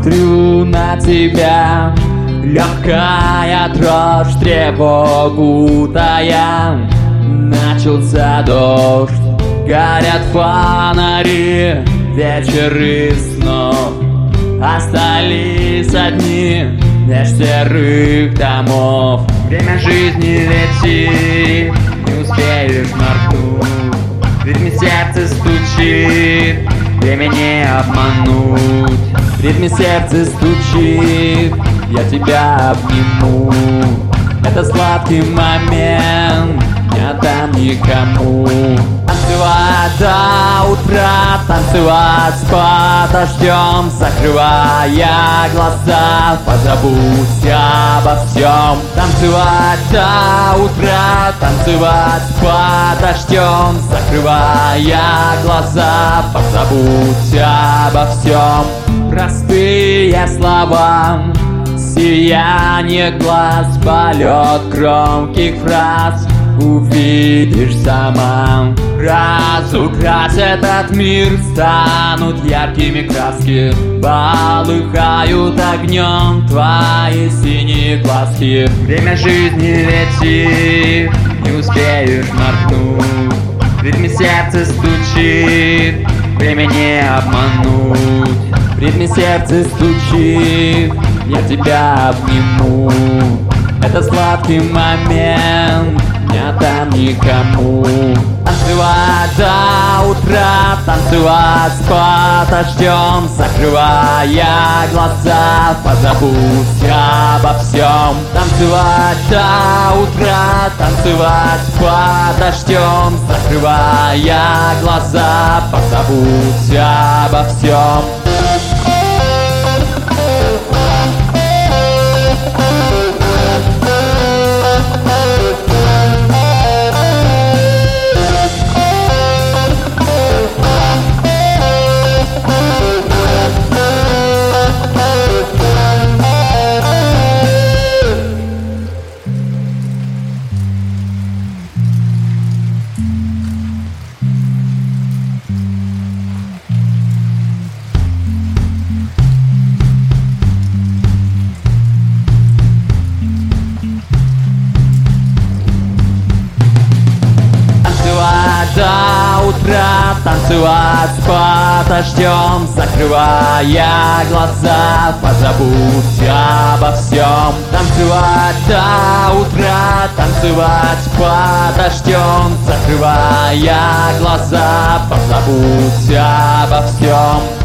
смотрю на тебя, легкая дрожь, тревогу тая. Начался дождь, горят фонари, вечер и снов остались одни меж серых домов. Время жизни летит, не успеешь моргнуть, в ритме сердце стучит, время не обмануть. В ритме сердце стучит, я тебя обниму. Это сладкий момент, не отдам никому. Танцевать до утра, танцевать под дождем, закрывая глаза, позабудь обо всем. Танцевать до утра, танцевать под дождем, закрывая глаза, позабудь обо всем. Простые слова, сияние глаз, полет громких фраз, увидишь сама. Разукрась этот мир, станут яркими краски, полыхают огнем твои синие глазки. Время жизни летит, не успеешь моргнуть, в ритме сердце стучит, время не обмануть. В ритме сердце стучит, я тебя обниму. Это сладкий момент, не отдам никому. Танцевать до утра, танцевать под дождем, закрывая глаза, позабудь обо всем. Танцевать до утра, танцевать под дождем, закрывая глаза, позабудь обо всем. До утра, танцевать под дождем, закрывая глаза, позабудь обо всем. Танцевать до утра, танцевать под дождем, закрывая глаза, позабудь обо всем.